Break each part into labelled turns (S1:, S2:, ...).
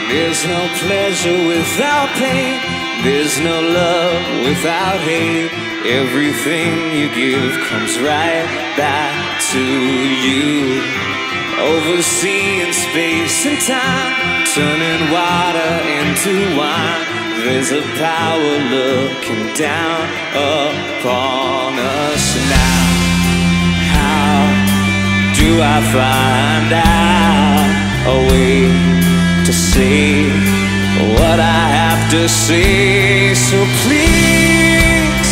S1: There's no pleasure without pain. There's no love without hate. Everything you give comes right back to you. Overseeing space and time, turning water into wine. There's a power looking down upon us now. How do I find out a way to say what I have to say? So please,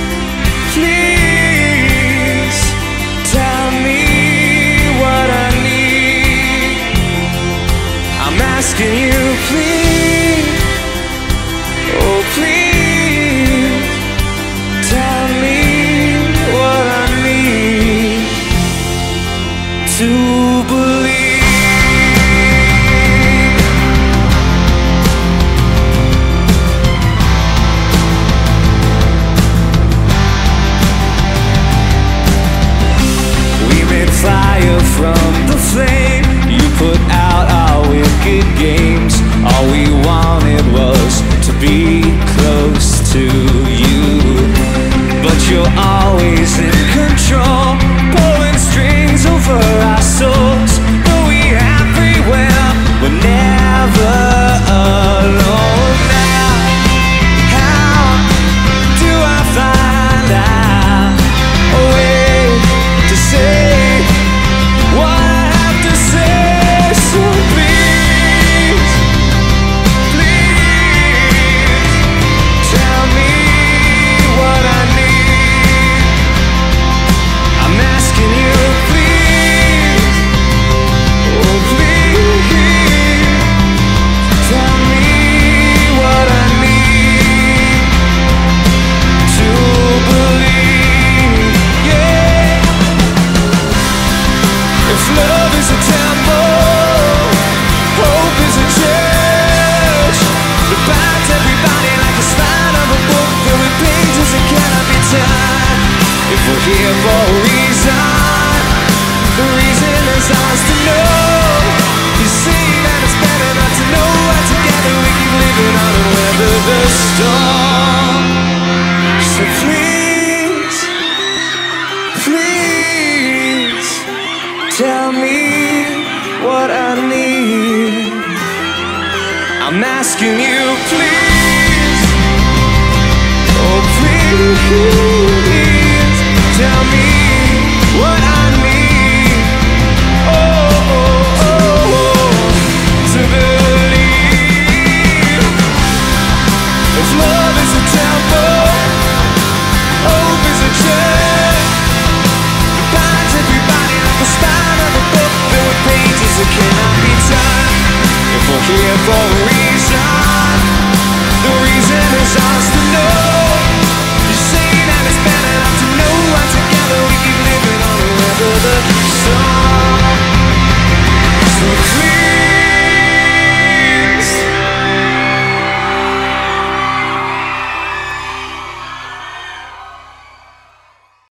S1: please tell me what I need. I'm asking you, please, oh please, tell me what I need to believe. Fire from the flame, you put out our wicked games. All we wanted was to be close to you, but you're always in control, pulling strings over our souls. Though we have free will, we're never alone. Now, how do I find out a way to say what I have to say? So please, please tell me what I need. I'm asking you, please, oh please, tell me what I need to believe. Yeah. If love is a temple, hope is a church, it binds everybody like the spine of a book filled with pages that cannot be turned. If we're here for a reason, the reason is ours to know. You see that it's better not to know, and together we keep living on and weather the storm. So please, please tell me what I need. I'm asking you, please, oh please, tell me what I need. Oh, oh, oh, oh, to believe. If love is a temple, hope is a church, it binds everybody like the spine of a book filled with pages that cannot be turned. If we're here for a reason,